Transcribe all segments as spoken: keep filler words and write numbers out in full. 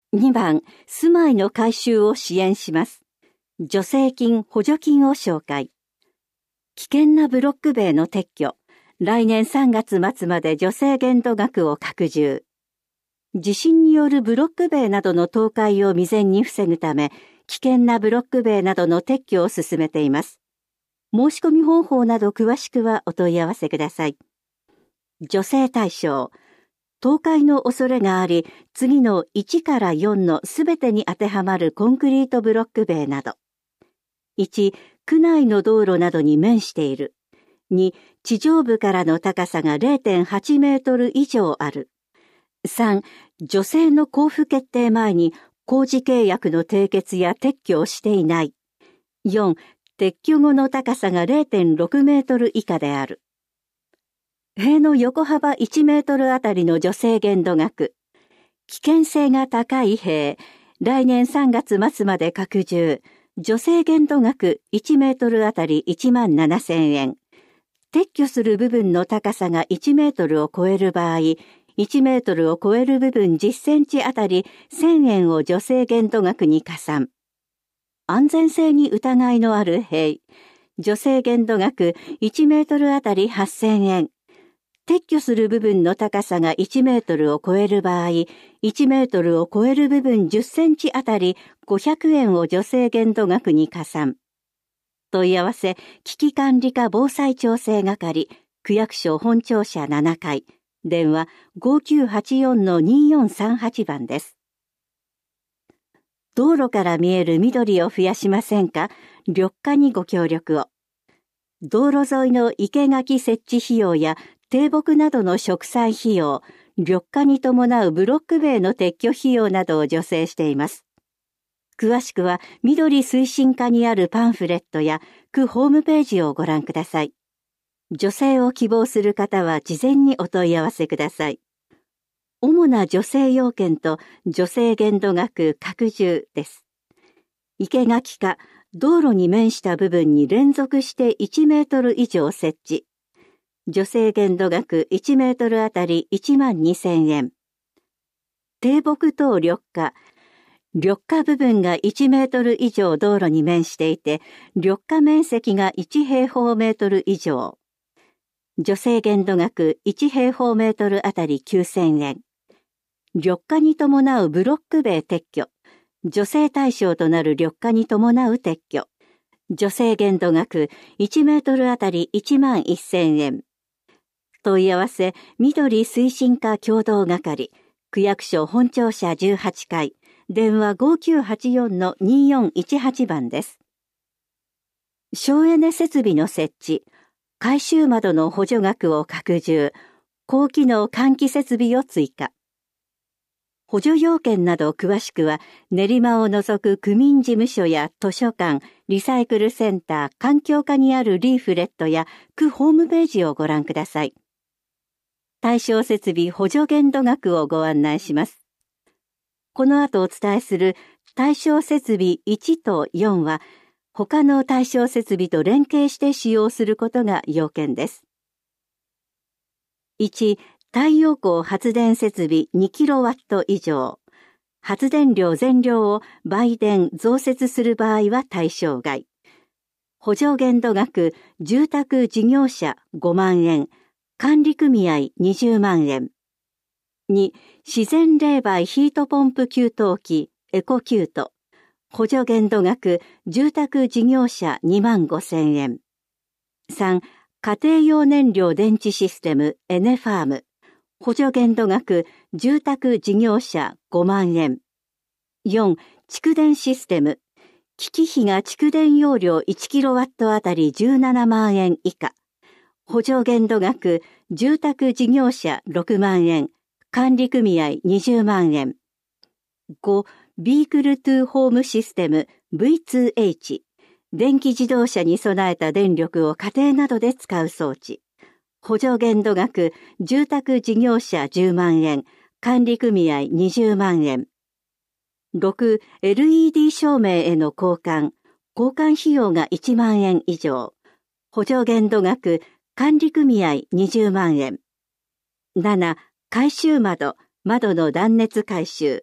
にばん、住まいの改修を支援します。助成金・補助金を紹介。危険なブロック塀の撤去。来年さんがつ末まで助成限度額を拡充。地震によるブロック塀などの倒壊を未然に防ぐため、危険なブロック塀などの撤去を進めています。申し込み方法など詳しくはお問い合わせください。助成対象。倒壊の恐れがあり、次のいちからよんのすべてに当てはまるコンクリートブロック塀など。いち、区内の道路などに面している。に、地上部からの高さが れいてんはち メートル以上ある。さん、助成の交付決定前に工事契約の締結や撤去をしていない。よん、撤去後の高さが れいてんろく メートル以下である。塀の横幅いちメートルあたりの助成限度額。危険性が高い塀、来年さんがつ末まで拡充。助成限度額いちメートルあたりいちまんななせんえん。撤去する部分の高さがいちメートルを超える場合、いちメートルを超える部分じゅっセンチあたりせんえんを助成限度額に加算。安全性に疑いのある塀、助成限度額いちメートルあたりはっせんえん。撤去する部分の高さがいちメートルを超える場合、いちメートルを超える部分じゅっセンチあたりごひゃくえんを助成限度額に加算。問い合わせ、危機管理課防災調整係、区役所本庁舎ななかい、電話 ごきゅうはちよんのによんさんはち 番です。道路から見える緑を増やしませんか？緑化にご協力を。道路沿いの生垣設置費用や低木などの植栽費用、緑化に伴うブロック塀の撤去費用などを助成しています。詳しくは緑推進課にあるパンフレットや区ホームページをご覧ください。助成を希望する方は事前にお問い合わせください。主な助成要件と助成限度額拡充です。生垣課、道路に面した部分に連続していちメートル以上設置。助成限度額いちメートルあたりいちまんにせんえん。低木等緑化。緑化部分がいちメートル以上道路に面していて、緑化面積がいち平方メートル以上。助成限度額いち平方メートルあたりきゅうせんえん。緑化に伴うブロック塀撤去。助成対象となる緑化に伴う撤去。助成限度額いちメートルあたりいちまんせんえん。問い合わせ、緑推進課共同係、区役所本庁舎じゅうはちかい、電話 ごきゅうはちよんのによんいちはち 番です。省エネ設備の設置、改修窓の補助額を拡充、高機能換気設備を追加。補助要件など詳しくは、練馬を除く区民事務所や図書館、リサイクルセンター、環境課にあるリーフレットや区ホームページをご覧ください。対象設備補助限度額をご案内します。この後お伝えする対象設備いちとよんは、他の対象設備と連携して使用することが要件です。いち、太陽光発電設備にキロワット以上。発電量全量を売電増設する場合は対象外。補助限度額、住宅事業者ごまんえん。管理組合にじゅうまんえん。に、自然冷媒ヒートポンプ給湯器エコキュート。補助限度額、住宅事業者にまんごせんえん。さん、家庭用燃料電池システムエネファーム。補助限度額、住宅事業者ごまんえん。よん、蓄電システム。機器費が蓄電容量いちキロワットあたりじゅうななまんえん以下。補助限度額、住宅事業者ろくまんえん、管理組合にじゅうまんえん。ご、ビークルトゥーホームシステム ブイツーエイチ、電気自動車に備えた電力を家庭などで使う装置。補助限度額、住宅事業者じゅうまんえん、管理組合にじゅうまんえん。ろく、エルイーディー 照明への交換、交換費用がいちまんえん以上。補助限度額、管理組合にじゅうまんえん。なな、改修窓、窓の断熱改修。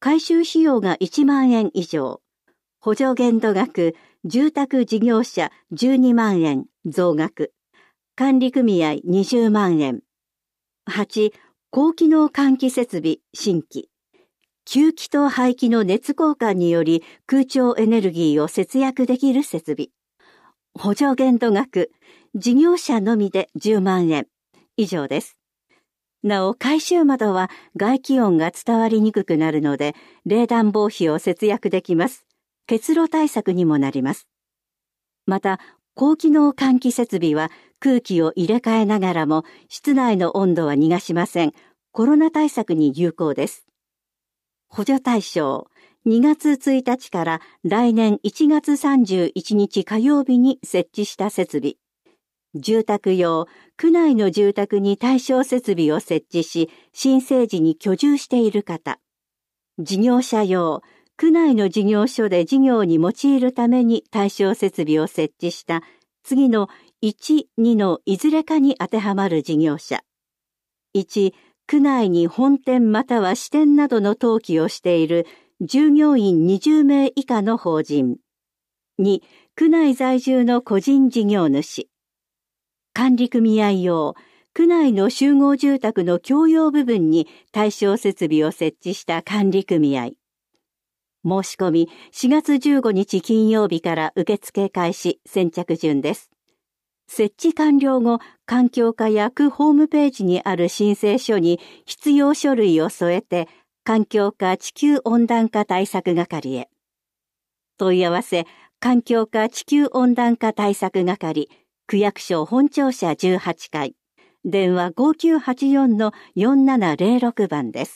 改修費用がいちまんえん以上、補助限度額、住宅事業者じゅうにまんえん増額、管理組合にじゅうまんえん。はち、高機能換気設備新規。吸気と排気の熱交換により空調エネルギーを節約できる設備。補助限度額、事業者のみでじゅうまんえん。以上です。なお、改修窓は外気温が伝わりにくくなるので、冷暖房費を節約できます。結露対策にもなります。また、高機能換気設備は空気を入れ替えながらも室内の温度は逃がしません。コロナ対策に有効です。補助対象、にがつついたちから来年いちがつさんじゅういちにち火曜日に設置した設備。住宅用、区内の住宅に対象設備を設置し、申請時に居住している方。事業者用、区内の事業所で事業に用いるために対象設備を設置した次のいち、にのいずれかに当てはまる事業者。いち、区内に本店または支店などの登記をしている従業員にじゅうめい以下の法人。に、区内在住の個人事業主。管理組合用、区内の集合住宅の共用部分に対象設備を設置した管理組合。申し込みしがつじゅうごにち金曜日から受付開始、先着順です。設置完了後、環境課や区ホームページにある申請書に必要書類を添えて、環境課地球温暖化対策係へ。問い合わせ、環境課地球温暖化対策係、区役所本庁舎じゅうはちかい、電話 ごきゅうはちよんのよんななゼロろく 番です。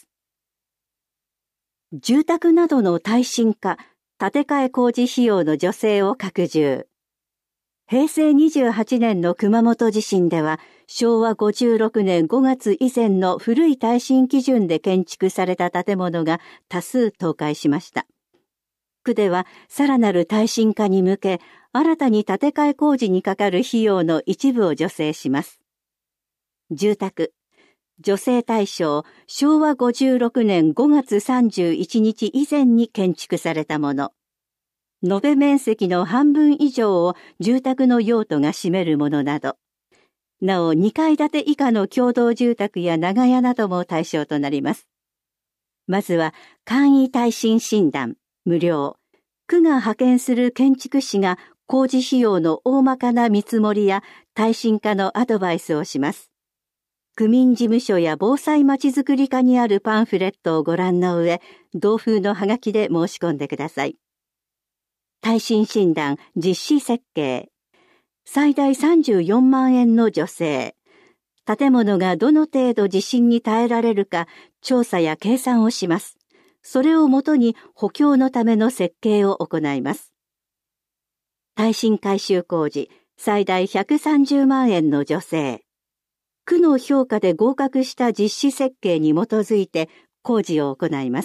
住宅などの耐震化、建て替え工事費用の助成を拡充。へいせいにじゅうはちねんの熊本地震では、しょうわごじゅうろくねんごがつ以前の古い耐震基準で建築された建物が多数倒壊しました。区ではさらなる耐震化に向け、新たに建て替え工事にかかる費用の一部を助成します。住宅。助成対象、しょうわごじゅうろくねんごがつさんじゅういちにち以前に建築されたもの。延べ面積の半分以上を住宅の用途が占めるものなど。なお、にかい建て以下の共同住宅や長屋なども対象となります。まずは、簡易耐震診断、無料。区が派遣する建築士が工事費用の大まかな見積もりや耐震化のアドバイスをします。区民事務所や防災まちづくり課にあるパンフレットをご覧の上、同封のハガキで申し込んでください。耐震診断実施設計。最大さんじゅうよんまんえんの助成。建物がどの程度地震に耐えられるか調査や計算をします。それをもとに補強のための設計を行います。耐震改修工事、最大ひゃくさんじゅうまんえんの助成。区の評価で合格した実施設計に基づいて工事を行います。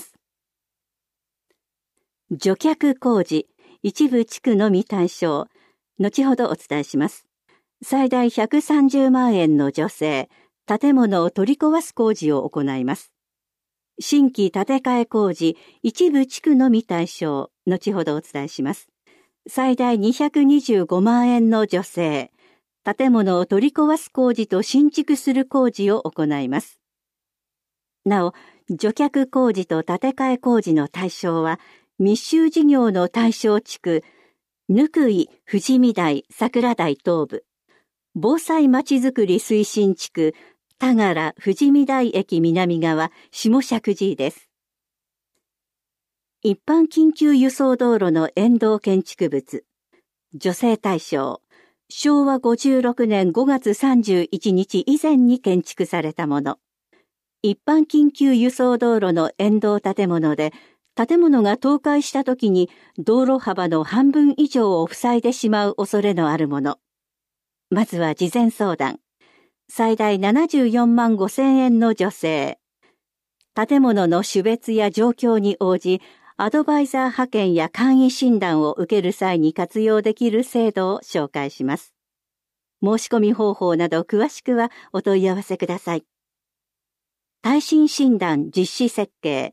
除却工事、一部地区のみ対象。後ほどお伝えします。最大ひゃくさんじゅうまんえんの助成、建物を取り壊す工事を行います。新規建て替え工事、一部地区のみ対象。後ほどお伝えします。最大にひゃくにじゅうごまんえんの助成、建物を取り壊す工事と新築する工事を行います。なお、除却工事と建て替え工事の対象は、密集事業の対象地区、ぬくい富士見台桜台東部、防災まちづくり推進地区、田柄富士見台駅南側下石神井です。一般緊急輸送道路の沿道建築物、助成対象、しょうわごじゅうろくねんごがつさんじゅういちにち以前に建築されたもの。一般緊急輸送道路の沿道建物で、建物が倒壊したときに道路幅の半分以上を塞いでしまう恐れのあるもの。まずは事前相談。最大ななじゅうよんまんごせんえんの助成。建物の種別や状況に応じ、アドバイザー派遣や簡易診断を受ける際に活用できる制度を紹介します。申し込み方法など詳しくはお問い合わせください。耐震診断実施設計。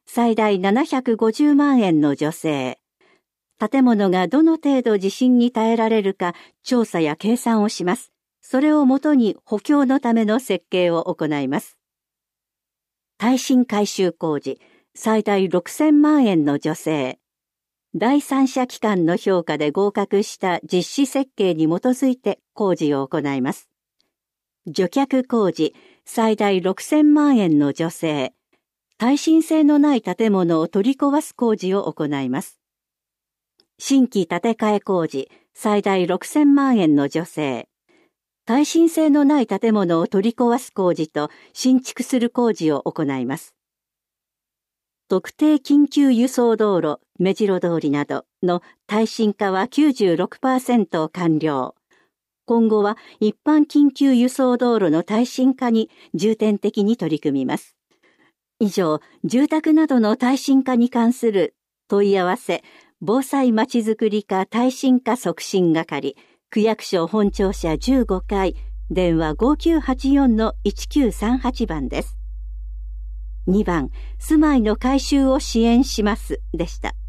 最大ななひゃくごじゅうまんえんの助成。建物がどの程度地震に耐えられるか調査や計算をします。それをもとに補強のための設計を行います。耐震改修工事、最大ろくせんまんえんの助成。第三者機関の評価で合格した実施設計に基づいて工事を行います。除却工事、最大ろくせんまんえんの助成。耐震性のない建物を取り壊す工事を行います。新規建て替え工事、最大ろくせんまんえんの助成。耐震性のない建物を取り壊す工事と新築する工事を行います。特定緊急輸送道路、目白通りなどの耐震化は きゅうじゅうろくパーセント 完了。今後は一般緊急輸送道路の耐震化に重点的に取り組みます。以上、住宅などの耐震化に関する問い合わせ、防災まちづくり課耐震化促進係、区役所本庁舎じゅうごかい、電話 ごきゅうはちよんのいちきゅうさんはち 番です。にばん、住まいの改修を支援しますでした。